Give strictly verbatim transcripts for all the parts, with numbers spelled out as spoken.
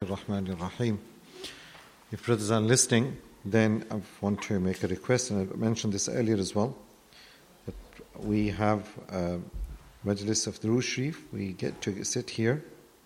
Ar-Rahman Ar-Rahim. If brothers are listening, then I want to make a request, and I mentioned this earlier as well, that we have a Majlis of Durood Sharif. We get to sit here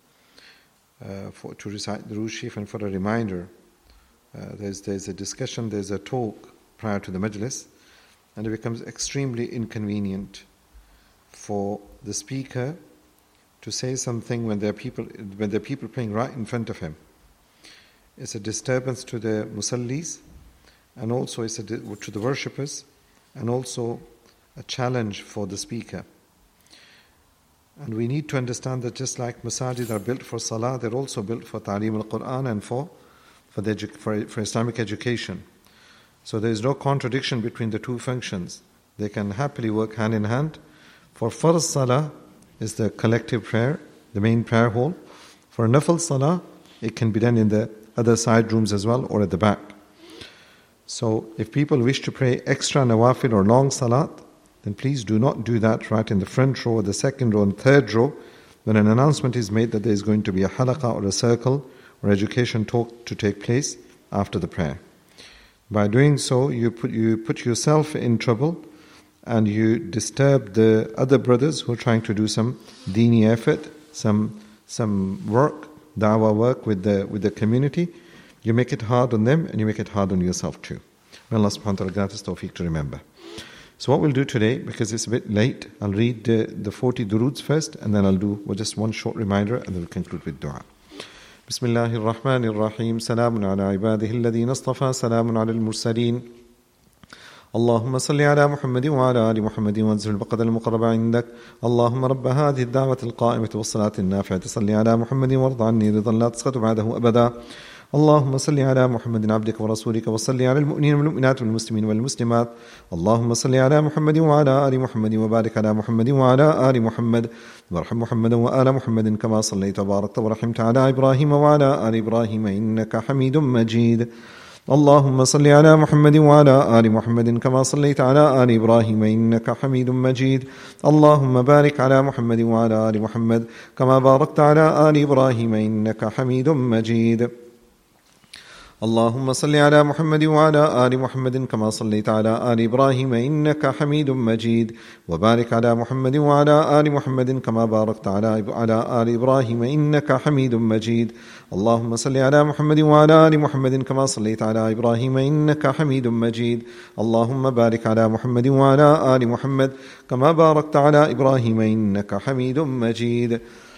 uh, for, to recite Durood Sharif, and for a reminder, uh, there's, there's a discussion, there's a talk prior to the Majlis, and it becomes extremely inconvenient for the speaker to say something when there are people when there are people praying right in front of him. It's a disturbance to the musallis, and also it's a di- to the worshippers, and also a challenge for the speaker. And we need to understand that just like masajid are built for salah, they're also built for ta'aleem al-Quran and for for, the edu- for for Islamic education. So there is no contradiction between the two functions. They can happily work hand in hand. For farz salah is the collective prayer, the main prayer hall. For nafil salah, it can be done in the other side rooms as well, or at the back. So if people wish to pray extra nawafil or long salat, then please do not do that right in the front row, or the second row and third row, when an announcement is made that there is going to be a halaqah or a circle or education talk to take place after the prayer. By doing so, you put you put yourself in trouble, and you disturb the other brothers who are trying to do some deeni effort, some some work, da'wah work with the with the community. You make it hard on them, and you make it hard on yourself too. May Allah subhanahu wa ta'ala grant us tawfiq to remember. So what we'll do today, because it's a bit late, I'll read uh, the forty duroods first, and then I'll do well, just one short reminder, and then we'll conclude with dua. Bismillahir Rahmanir Rahim. Salamun ala ibadihi alladhina istafa. Salamun ala al-mursaleen. اللهم صل على محمد وعلى آل محمد وانزل البقدر المقرب عندك. اللهم رب هذه الدعوة القائمة والصلاة النافعة صل على محمد وارض عني رضا لا تسقط بعده أبدا. اللهم صل على محمد عبدك ورسولك وصل على المؤمنين والمؤمنات والمسلمين والمسلمات. اللهم صل على محمد وعلى آل محمد وبارك على محمد وعلى آل محمد وارحم محمدا وآل محمد كما صليت وباركت ورحمت على إبراهيم وعلى آل إبراهيم إنك حميد مجيد. اللهم صل على محمد وعلى آل محمد كما صليت على آل إبراهيم إنك حميد مجيد. اللهم بارك على محمد وعلى آل محمد كما باركت على آل إبراهيم إنك حميد مجيد. اللهم صل على محمد وعلى آل محمد كما صليت على آل إبراهيم إنك حميد مجيد. وبارك على محمد وعلى آل محمد كما باركت على على آل إبراهيم إنك حميد مجيد. اللهم صل على محمد وعلى آل محمد كما صليت على إبراهيم إنك حميد مجيد. اللهم بارك على محمد وعلى آل محمد كما باركت على إبراهيم إنك حميد مجيد.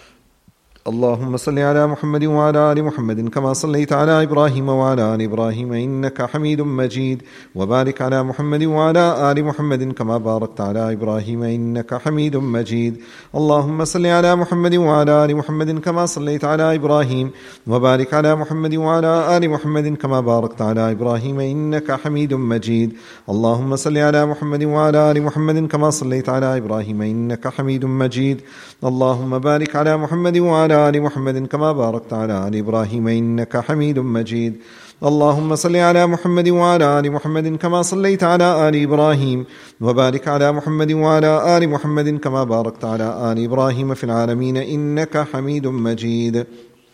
اللهم صل على محمد وعلى آل محمد كما صليت على إبراهيم وعلى آل إبراهيم إنك حميد مجيد. وبارك على محمد وعلى آل محمد كما باركت على إبراهيم إنك حميد مجيد. اللهم صل على محمد وعلى آل محمد كما صليت على إبراهيم وبارك على محمد وعلى آل محمد كما باركت على إبراهيم إنك حميد مجيد. اللهم صل على محمد وعلى آل محمد كما صليت على إبراهيم إنك حميد مجيد. اللهم بارك على محمد وعلى آل محمد كما باركت على آل إبراهيم إنك حميد مجيد. اللهم صل على محمد وعلى آل محمد كما صليت على آل إبراهيم وبارك على محمد وعلى آل محمد كما باركت على آل إبراهيم في العالمين إنك حميد مجيد.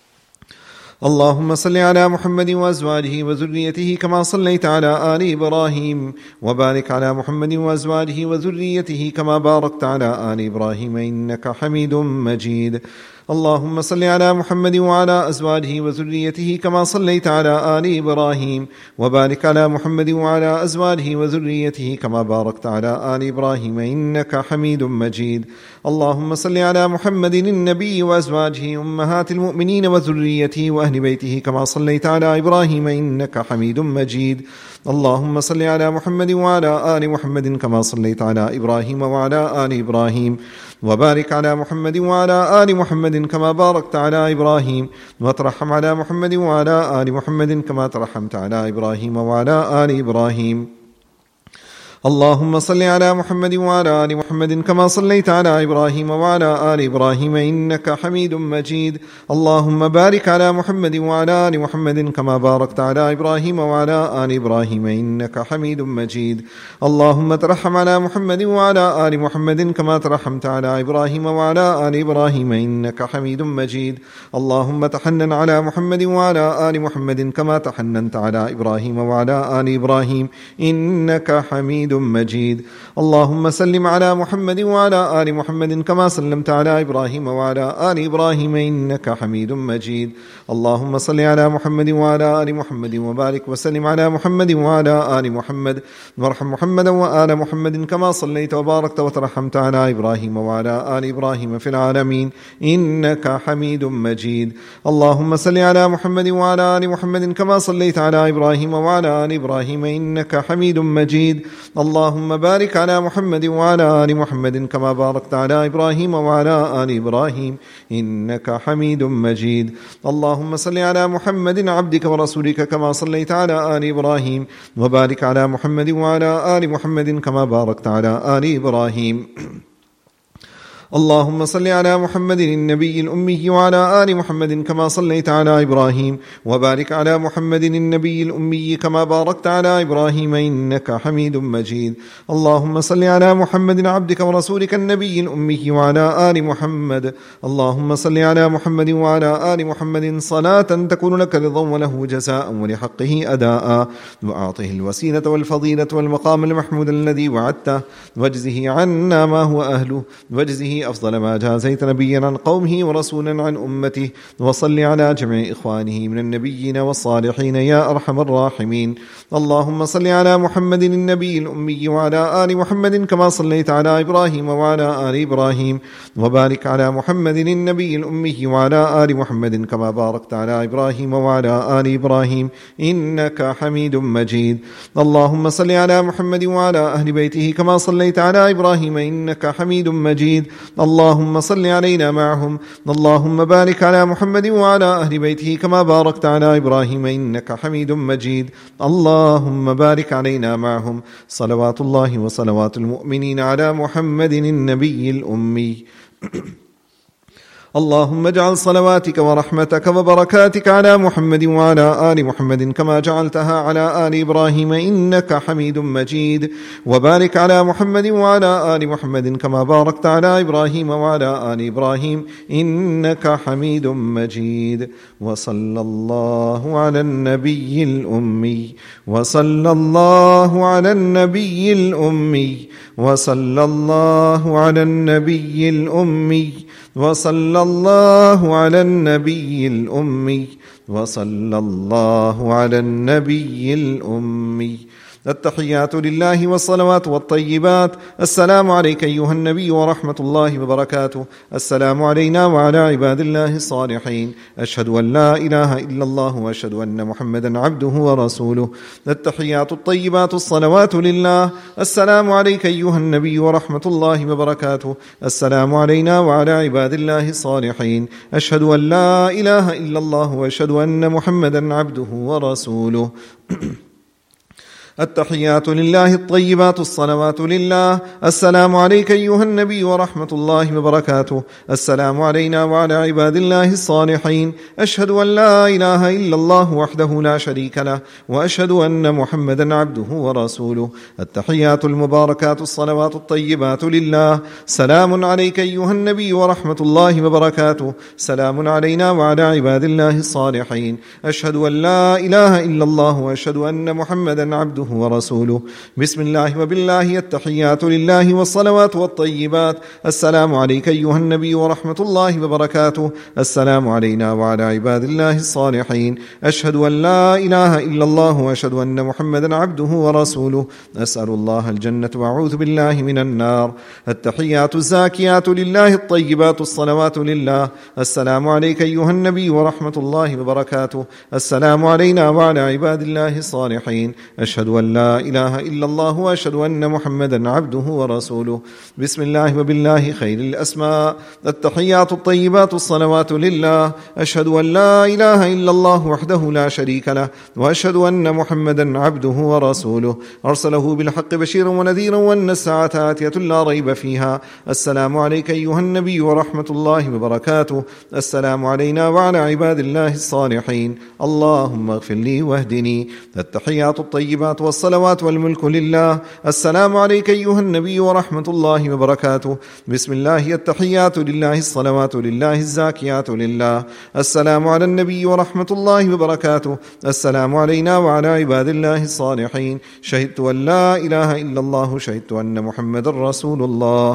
اللهم صل على محمد وأزواجه وذريته كما صليت على آل إبراهيم وبارك على محمد وأزواجه وذريته كما باركت على آل إبراهيم إنك حميد مجيد. اللهم صل على محمد وعلى أزواجه وذريته كما صليت على آل إبراهيم وبارك على محمد وعلى أزواجه وذريته كما باركت على آل إبراهيم إنك حميد مجيد. اللهم صل على محمد النبي وأزواجه أمهات المؤمنين وذريته وأهل بيته كما صليت على إبراهيم إنك حميد مجيد. اللهم صل على محمد وعلى آل محمد كما صليت على إبراهيم وعلى آل إبراهيم وبارك على محمد وعلى آل محمد كما باركت على إبراهيم وترحم على محمد وعلى آل محمد كما ترحمت على إبراهيم وعلى آل إبراهيم. اللهم صل على محمد وعلى آل محمد كما صليت على إبراهيم وعلى آل إبراهيم إنك حميد مجيد. اللهم بارك على محمد وعلى آل محمد كما باركت على إبراهيم وعلى آل إبراهيم إنك حميد مجيد. اللهم ترحم على محمد وعلى آل محمد كما ترحمت على إبراهيم وعلى آل إبراهيم إنك حميد مجيد. اللهم تحنن على محمد وعلى آل محمد كما تحننت على إبراهيم وعلى آل إبراهيم إنك حميد مجيد. اللهم سلم على محمد وعلى آل محمد كما سلمت على إبراهيم وعلى آل إبراهيم إنك حميد مجيد. اللهم صل على محمد وعلى آل محمد وبارك وسلم على محمد وعلى آل محمد وارحم محمدا وآل محمد كما صليت وباركت وترحمت على إبراهيم وعلى آل إبراهيم في العالمين إنك حميد مجيد. اللهم صل على محمد وعلى آل محمد كما صليت على إبراهيم وعلى آل إبراهيم إنك حميد مجيد. اللهم بارك على محمد وعلى آل محمد كما باركت على إبراهيم وعلى آل إبراهيم إنك حميد مجيد. اللهم صل على محمد عبدك ورسولك كما صليت على آل إبراهيم وبارك على محمد وعلى آل محمد كما باركت على آل إبراهيم. اللهم صل على محمد النبي الأمي وعلى آل محمد كما صليت على إبراهيم وبارك على محمد النبي الأمي كما باركت على إبراهيم إنك حميد مجيد. اللهم صل على محمد عبدك ورسولك النبي الأمي وعلى آل محمد. اللهم صل على محمد وعلى آل محمد صلاة تكون لك رضا وله جزاء ولحقه أداء، وأعطه الوسيلة والفضيلة والمقام المحمود الذي وعدته، واجزه عنا ما هو أهله، واجزه أفضل ما جازيت نبيا عن قومه ورسولا عن أمته. وصل على جميع إخوانه من النبيين والصالحين يا أرحم الراحمين. اللهم صل على محمد النبي الأمي وعلى آل محمد كما صليت على إبراهيم وعلى آل إبراهيم، وبارك على محمد النبي الأمي وعلى آل محمد كما باركت على إبراهيم وعلى آل إبراهيم إنك حميد مجيد. اللهم صل على محمد وعلى أهل بيته كما صليت على إبراهيم إنك حميد مجيد. اللهم صل علينا معهم. اللهم بارك على محمد وعلى أهل بيته كما باركت على إبراهيم إنك حميد مجيد. اللهم بارك علينا معهم. صلوات الله وصلوات المؤمنين على محمد النبي الأمي. اللهم اجعل صلواتك ورحمتك وبركاتك على محمد وعلى آل محمد كما جعلتها على آل إبراهيم إنك حميد مجيد. وبارك على محمد وعلى آل محمد كما باركت على إبراهيم وعلى آل إبراهيم إنك حميد مجيد. وصلى الله على النبي الأمي وصلى الله على النبي الأمي وصلى الله على النبي الأمي وصلى الله على النبي الأمي وصلى الله على النبي الأمي. التحيات لله والصلوات والطيبات. السلام عليك أيها النبي ورحمة الله وبركاته. السلام علينا وعلى عباد الله الصالحين. أشهد أن لا إله إلا الله وأشهد أن محمدا عبده ورسوله. التحيات الطيبات الصلوات لله. السلام عليك أيها النبي ورحمة الله وبركاته. السلام علينا وعلى عباد الله الصالحين. أشهد أن لا إله إلا الله وأشهد أن محمدا عبده ورسوله. التحيات لله الطيبات الصلوات لله. السلام عليك أيها النبي ورحمة الله وبركاته. السلام علينا وعلى عباد الله الصالحين. أشهد أن لا إله إلا الله وحده لا شريك له وأشهد أن محمدا عبده ورسوله. التحيات المباركات الصلوات الطيبات لله. سلام عليك أيها النبي ورحمة الله وبركاته. سلام علينا وعلى عباد الله الصالحين. أشهد أن لا إله إلا الله وأشهد أن محمدا عبده ورسوله. بسم الله وبالله. التحيات لله والصلوات والطيبات. السلام عليك أيها النبي ورحمة الله وبركاته. السلام علينا وعلى عباد الله الصالحين. أشهد أن لا إله إلا الله وأشهد أن محمدا عبده ورسوله. أسأل الله الجنة وأعوذ بالله من النار. التحيات الزاكيات لله الطيبات الصلوات لله. السلام عليك أيها النبي ورحمة الله وبركاته. السلام علينا وعلى عباد الله الصالحين. أشهد أن لا إله إلا الله وأشهد أن محمدا عبده ورسوله. بسم الله وبالله خير الأسماء. التحيات الطيبات الصلوات لله. أشهد أن لا إله إلا الله وحده لا شريك له وأشهد أن محمدا عبده ورسوله أرسله بالحق بشيرا ونذيرا وأن الساعة آتية لا ريب فيها. السلام عليك أيها النبي ورحمة الله وبركاته. السلام علينا وعلى عباد الله الصالحين. اللهم اغفر لي واهدني. التحيات الطيبات والصلوات والملك لله. السلام عليك أيها النبي ورحمة الله وبركاته. بسم الله التحيات لله الصلوات لله الزاكيات لله. السلام على النبي ورحمة الله وبركاته. السلام علينا وعلى عباد الله الصالحين. شهدت أن لا إله إلا الله شهدت أن محمد رسول الله.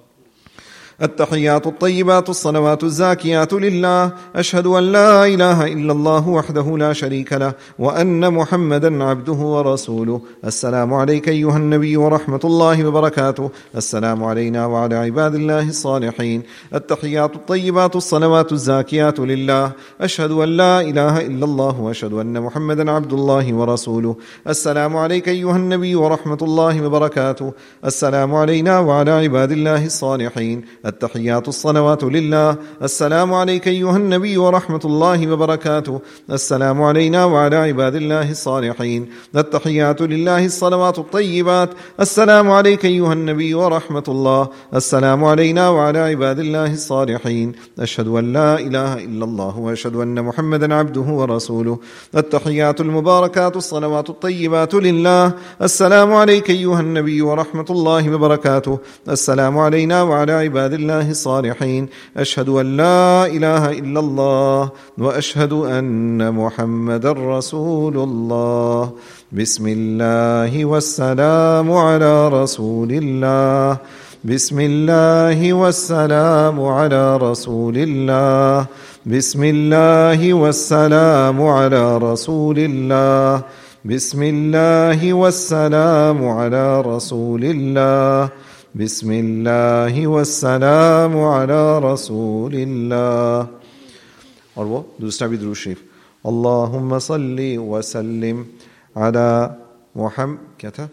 التحيات الطيبات الصلوات الزاكيات لله. أشهد أن لا إله إلا الله وحده لا شريك له وأن محمدا عبده ورسوله. السلام عليك أيها النبي ورحمة الله وبركاته. السلام علينا وعلى عباد الله الصالحين. التحيات الطيبات الصلوات الزاكيات لله. أشهد أن لا إله إلا الله وأشهد أن محمدا عبد الله ورسوله. السلام عليك أيها النبي ورحمة الله وبركاته. السلام علينا وعلى عباد الله الصالحين. التحيات الصلوات لله. السلام عليك أيها النبي ورحمة الله وبركاته. السلام علينا وعلى عباد الله الصالحين. التحيات لله الصلوات الطيبات. السلام عليك أيها النبي ورحمة الله. السلام علينا وعلى عباد الله الصالحين. أشهد أن لا إله إلا الله وأشهد أن محمدا عبده ورسوله. التحيات المباركات الصلوات الطيبات لله. السلام عليك أيها النبي ورحمة الله وبركاته. السلام علينا وعلى عباد الله الصالحين. أشهد أن لا إله إلا الله وأشهد أن محمد رسول الله. بسم الله والسلام على رسول الله. بسم الله والسلام على رسول الله. بسم الله والسلام على رسول الله. بسم الله والسلام على رسول الله. بسم الله والسلام على رسول الله. और वो दूसरा भी दुरूद शरीफ अल्लाहुम्मा सल्ली वसल्लिम अला मुहम्मद क्या था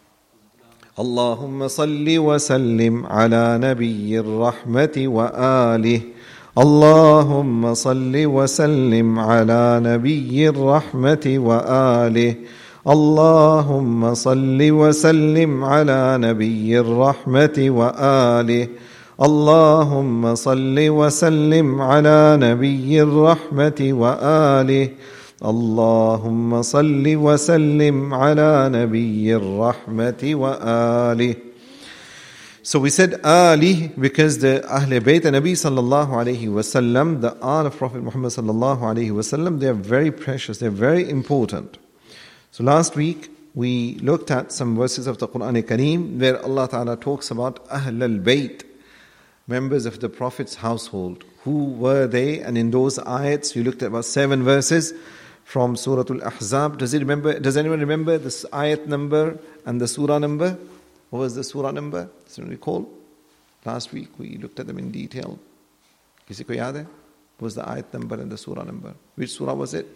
अल्लाहुम्मा सल्ली वसल्लिम अला नबिय्यिर रहमति व आलिहि अल्लाहुम्मा सल्ली वसल्लिम अला नबिय्यिर रहमति व आलिहि اللهم صل وسلم على نبي الرحمة وآله اللهم صل وسلم على نبي الرحمة وآله اللهم صل وسلم على نبي الرحمة وآله. So we said Ali because the Ahl Bayt Nabi sallallahu alayhi wasallam, the Al of Prophet Muhammad sallallahu alayhi wasallam, they are very precious, they are very important. So last week we looked at some verses of the Quran Kareem where Allah Ta'ala talks about Ahl al-Bayt, members of the Prophet's household. Who were they? And in those ayats we looked at about seven verses from Surah Al-Ahzab. Does it remember? Does anyone remember this ayat number and the surah number? What was the surah number? Does anyone recall? Last week we looked at them in detail. Kisi ko yaad hai? What was the ayat number and the surah number? Which surah was it?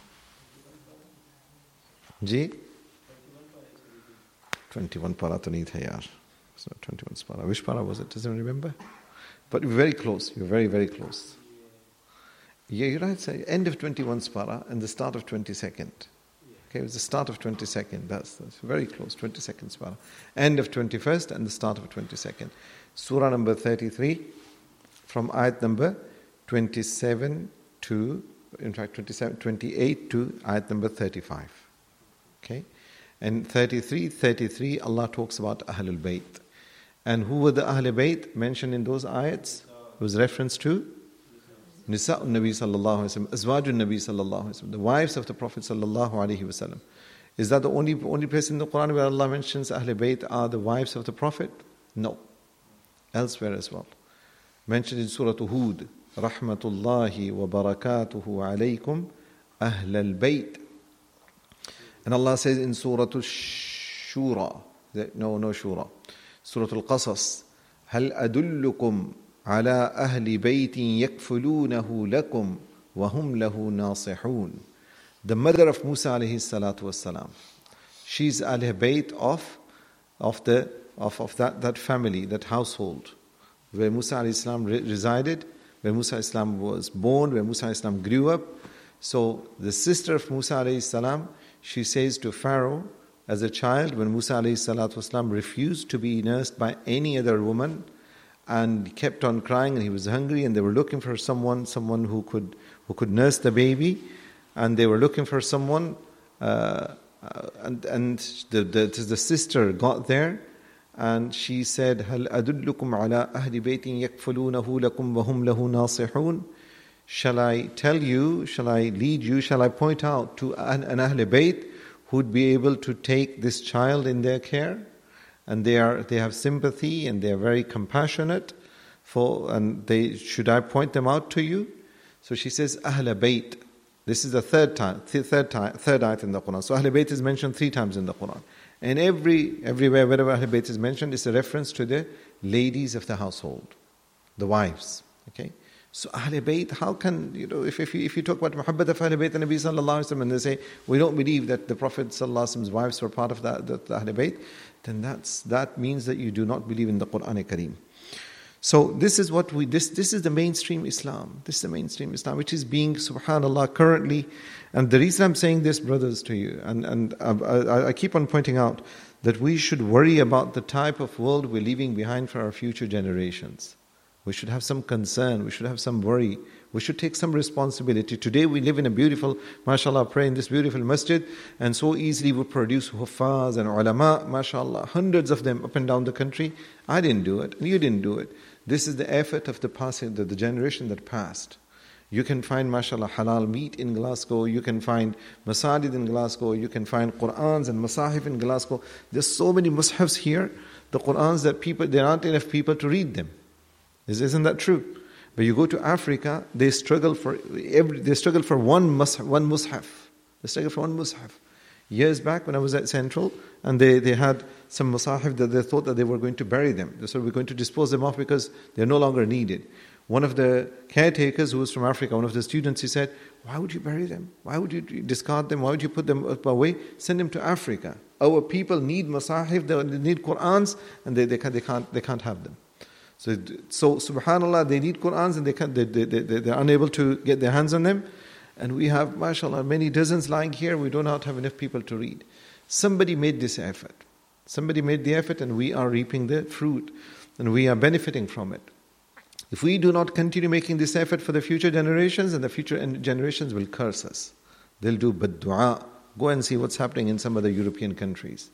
Ji twenty-one para to nahi tha yaar. So twenty-one para. Which para was it? Does anyone remember? But you're very close. You're very, very close. Yeah, you're right. Say end of twenty-one para and the start of twenty-second. Okay, it was the start of twenty-second. That's, that's very close. twenty-second para. End of twenty-first and the start of twenty-second. Surah number thirty-three from ayat number twenty-seven to, in fact, twenty-seven, twenty-eight to ayat number thirty-five. Okay, and thirty-three, thirty-three, Allah talks about Ahlul Bayt. And who were the Ahlul Bayt mentioned in those ayats? It was reference to Nisa'un Nabi sallallahu alaihi wasallam, Azwajun Nabi sallallahu alaihi wasallam, the wives of the Prophet sallallahu alaihi wasallam. Is that the only only place in the Quran where Allah mentions Ahlul Bayt are the wives of the Prophet? No. Elsewhere as well. Mentioned in Surah Hud, Rahmatullahi wa barakatuhu alaykum Ahlul Bayt. And Allah says in Surah Shura, no, no Shura, Surah Al-Qasas, هل أدلكم على أهل بيت يكفلونه لكم وهم له ناصحون. The mother of Musa alayhi salatu wassalam, She's Ahl Bayt of, of, the, of, of that, that family, that household, where Musa alayhi salam re- resided, where Musa alayhi salam was born, where Musa alayhi salam grew up. So the sister of Musa alayhi salam, she says to Pharaoh, as a child, when Musa alayhi salatu wasalam refused to be nursed by any other woman and kept on crying and he was hungry and they were looking for someone, someone who could who could nurse the baby, and they were looking for someone, uh, uh, and and the, the the sister got there, and she said, "Hal adullukum ala ahli baytin yakfulunahu lakum wa hum lahu nasihun." Shall I tell you? Shall I lead you? Shall I point out to an, an Ahl Bayt who'd be able to take this child in their care? And they are they have sympathy and they are very compassionate for, and they should I point them out to you? So she says Ahl Bayt. This is the third time, third time, third ayat in the Quran. So Ahl Bayt is mentioned three times in the Quran. And every everywhere wherever Ahl Bayt is mentioned, it's a reference to the ladies of the household, the wives. Okay. So Ahl Bayt, how can, you know, if, if, you, if you talk about Muhabbat of Ahl Bayt and Nabi Sallallahu Alaihi Wasallam and they say, we don't believe that the Prophet Sallallahu Alaihi Wasallam's wives were part of the, the, the Ahl Bayt, then that's, that means that you do not believe in the Quran Kareem. So this is what we, this, this is the mainstream Islam. This is the mainstream Islam, which is being, subhanAllah, currently, and the reason I'm saying this, brothers, to you, and, and I, I, I keep on pointing out that we should worry about the type of world we're leaving behind for our future generations. We should have some concern, we should have some worry, we should take some responsibility. Today we live in a beautiful, mashallah, pray in this beautiful masjid, and so easily we produce huffaz and ulama, mashallah, hundreds of them up and down the country. I didn't do it, and you didn't do it. This is the effort of the passing, the, the generation that passed. You can find, mashallah, halal meat in Glasgow, you can find masajid in Glasgow, you can find Qur'ans and masahif in Glasgow. There's so many mushafs here, the Qur'ans that people, there aren't enough people to read them. Isn't that true? But you go to Africa, they struggle for every, they struggle for one mushaf, one mushaf. They struggle for one mushaf. Years back when I was at Central, and they, they had some musahif that they thought that they were going to bury them. They said, we're going to dispose them off because they're no longer needed. One of the caretakers who was from Africa, one of the students, he said, why would you bury them? Why would you discard them? Why would you put them away? Send them to Africa. Our people need musahif, they need Qur'ans, and they, they, can't, they, can't, they can't have them. So, so subhanAllah, they need Qur'ans and they can't, they, they, they, they're unable to get their hands on them. And we have, mashallah, many dozens lying here. We do not have enough people to read. Somebody made this effort. Somebody made the effort and we are reaping the fruit. And we are benefiting from it. If we do not continue making this effort for the future generations, and the future generations will curse us. They'll do bad dua. Go and see what's happening in some other European countries.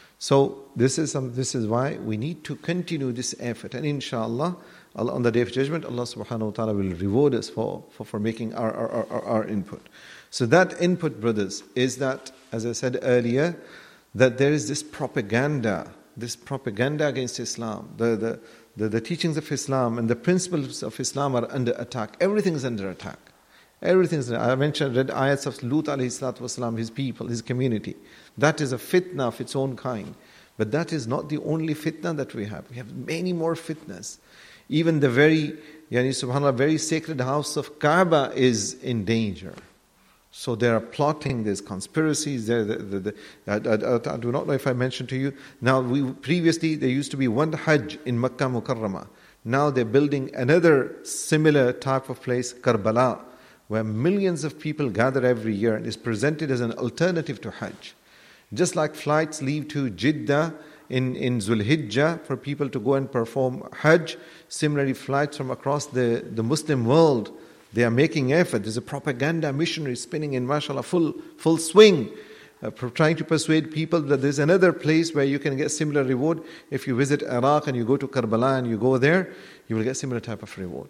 So this is some, this is why we need to continue this effort, and inshallah, on the Day of Judgment, Allah subhanahu wa ta'ala will reward us for, for, for making our, our, our, our input. So that input, brothers, is that, as I said earlier, that there is this propaganda, this propaganda against Islam. The, the, the, the teachings of Islam and the principles of Islam are under attack. Everything is under attack. Everything is, I mentioned, read ayats of Lut alayhi salatu wasalam, his people, his community. That is a fitna of its own kind. But that is not the only fitna that we have. We have many more fitnas. Even the very, yani subhanAllah, very sacred house of Kaaba is in danger. So there are plotting, there's conspiracies. There, the, the, the, I, I, I do not know if I mentioned to you. Now, we previously there used to be one Hajj in Makkah Mukarramah. Now they're building another similar type of place, Karbala, where millions of people gather every year and is presented as an alternative to Hajj. Just like flights leave to Jeddah in, in Zulhijjah for people to go and perform Hajj, similarly flights from across the, the Muslim world, they are making effort. There's a propaganda missionary spinning in, mashallah, full, full swing, uh, trying to persuade people that there's another place where you can get similar reward. If you visit Iraq and you go to Karbala and you go there, you will get similar type of reward.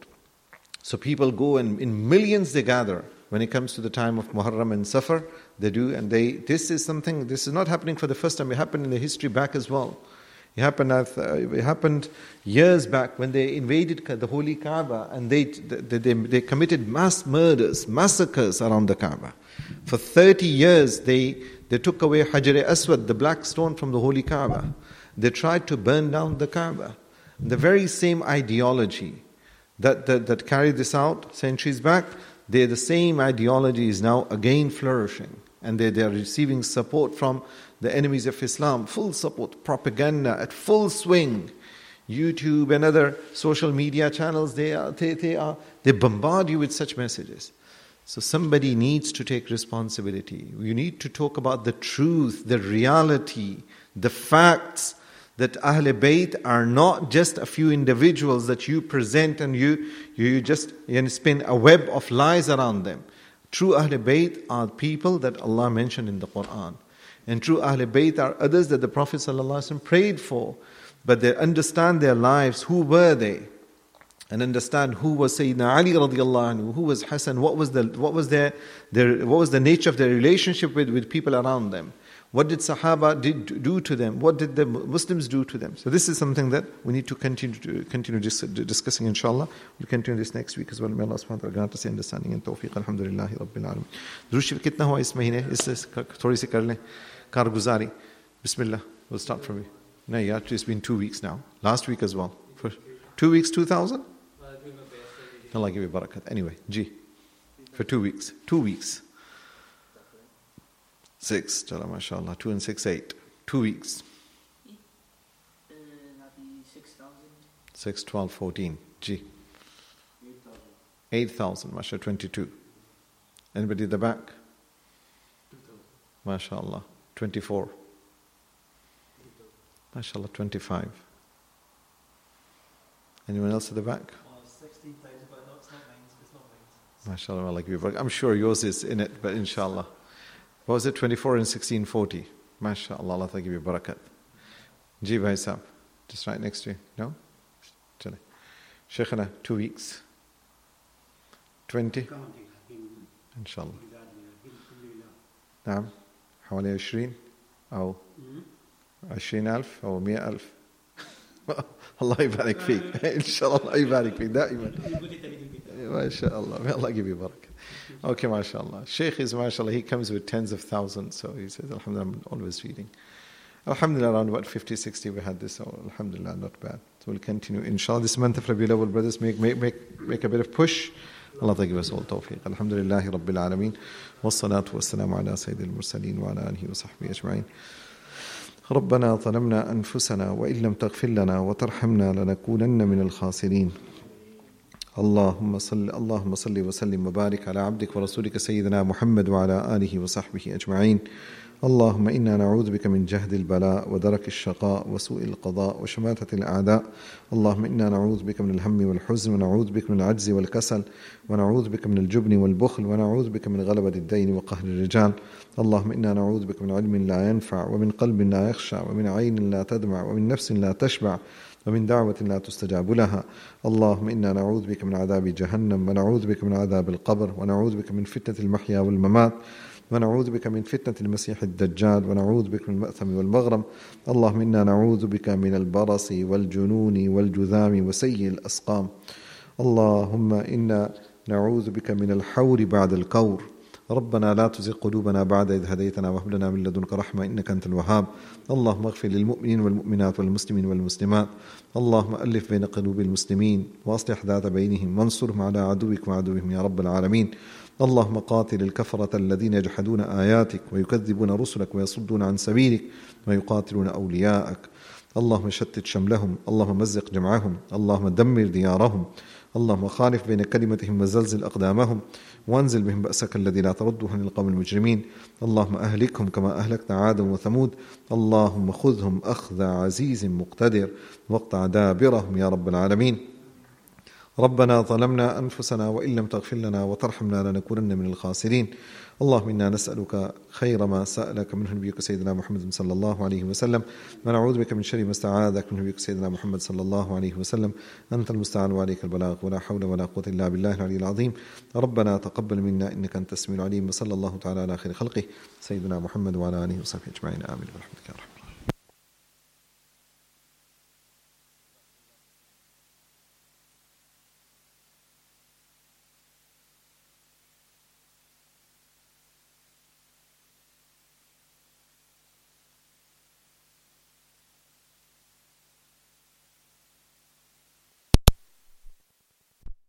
So people go and in millions they gather. When it comes to the time of Muharram and Safar, they do, and they. This is something. This is not happening for the first time. It happened in the history back as well. It happened. Uh, it happened years back when they invaded the Holy Kaaba, and they they, they they committed mass murders, massacres around the Kaaba. For thirty years, they they took away Hajar Aswad, the black stone, from the Holy Kaaba. They tried to burn down the Kaaba. The very same ideology that that, that carried this out centuries back. They, the same ideology is now again flourishing. And they, they are receiving support from the enemies of Islam, full support, propaganda at full swing. YouTube and other social media channels, they are, they, they are, they bombard you with such messages. So somebody needs to take responsibility. You need to talk about the truth, the reality, the facts, that Ahl Bayt are not just a few individuals that you present and you, you just you know, spin a web of lies around them. True Ahl Bayt are people that Allah mentioned in the Quran. And true Ahl Bayt are others that the Prophet ﷺ prayed for. But they understand their lives, who were they? And understand who was Sayyidina Ali radiallahu anhu, who was Hassan, what was the what was their, their what was the nature of their relationship with, with people around them. What did Sahaba did do to them? What did the Muslims do to them? So this is something that we need to continue to continue dis- discussing, inshallah. We'll continue this next week as well. May Allah subhanahu wa ta'ala grant us understanding and tawfiq. Alhamdulillahi Rabbil Alamin. Drush kitna hua is mahine? Is thodi si kar le. Karguzari. Bismillah. We'll start from you. No, yeah, it's been two weeks now. Last week as well. For two weeks, two thousand? Allah give you barakat. Anyway, G. For two weeks. Two weeks. Six, Jalla, mashallah. Two and six, eight. Two weeks. Uh, six thousand. Six, twelve, fourteen. G. Eight thousand, mashallah, twenty-two. Anybody at the back? Mashallah. Twenty-four. Mashallah, twenty-five. Anyone else at the back? sixteen thousand, but no, it's not mine. It's not mine. Mashallah, Allah give you barakat. I'm sure yours is in it, but inshallah. What was it? twenty-four and sixteen forty. MashaAllah, Allah give you barakat. Ji bhai sahab, just right next to you. No? Chale. Shaykhana, two weeks. twenty. Inshallah. نعم. حوالي عشرين أو عشرين ألف أو مئة ألف. الله يبارك فيك. إن شاء الله الله يبارك فيك دائما. ما شاء الله. May Allah give you barakah. Okay, mashallah. Shaykh is mashallah, he comes with tens of thousands, so he says, alhamdulillah, I'm always reading. Alhamdulillah, around about fifty, sixty we had this, so alhamdulillah, not bad. So we'll continue. Inshallah, this month of Rabiul Awwal, brothers, make, make, make, make a bit of push. Allah give us all tawfiq. Alhamdulillahi Rabbil Alameen. Wassalatu wassalamu ala sayyidil mursaleen wa ala alihi wa sahbihi ajma'in. ربنا ظلمنا أنفسنا وإن لم تغفر لنا وترحمنا لنكونن من الخاسرين. اللهم صل اللهم صل وسلم وبارك على عبدك ورسولك سيدنا محمد وعلى آله وصحبه أجمعين. اللهم إنا نعوذ بك من جهد البلاء ودرك الشقاء وسوء القضاء وشماتة الأعداء. اللهم إنا نعوذ بك من الهم والحزن ونعوذ بك من العجز والكسل ونعوذ بك من الجبن والبخل ونعوذ بك من غلبة الدين وقهر الرجال. اللهم إنا نعوذ بك من علم لا ينفع ومن قلب لا يخشع ومن عين لا تدمع ومن نفس لا تشبع ومن دعوة لا تستجاب لها. اللهم إنا نعوذ بك من عذاب جهنم ونعوذ بك من عذاب القبر ونعوذ بك من فتنة المحيا والممات ونعوذ بك من فتنة المسيح الدجال ونعوذ بك من المأثم والمغرم. اللهم إنا نعوذ بك من البرص والجنون والجذام وسيء الأسقام. اللهم إنا نعوذ بك من الحور بعد الكور. ربنا لا تزغ قلوبنا بعد إذ هديتنا وهب لنا من لدنك رحمة إنك أنت الوهاب. اللهم اغفر للمؤمنين والمؤمنات والمسلمين والمسلمات. اللهم ألف بين قلوب المسلمين وأصلح ذات بينهم وانصرهم على عدوك وعدوهم يا رب العالمين. اللهم قاتل الكفرة الذين يجحدون آياتك ويكذبون رسلك ويصدون عن سبيلك ويقاتلون أولياءك. اللهم شتت شملهم. اللهم مزق جمعهم. اللهم دمر ديارهم. اللهم خالف بين كلمتهم وزلزل أقدامهم وانزل بهم بأسك الذي لا ترده عن القوم المجرمين. اللهم أهلكهم كما أهلكت عادا وثمود. اللهم خذهم أخذ عزيز مقتدر واقطع دابرهم يا رب العالمين. ربنا ظلمنا أنفسنا وإن لم تغفر لنا وترحمنا لنكونن من الخاسرين. اللهم إنا نسألك خير ما سألك منه نبيك سيدنا محمد صلى الله عليه وسلم ونعوذ بك من شر ما استعاذك منه نبيك سيدنا محمد صلى الله عليه وسلم. أنت المستعان وعليك البلاغ ولا حول ولا قوة إلا بالله العلي العظيم. ربنا تقبل منا إنك أنت السميع العليم. وصلى الله تعالى على خير خلقه سيدنا محمد وعلى آله وصحبه أجمعين. آمين برحمتك يا رب.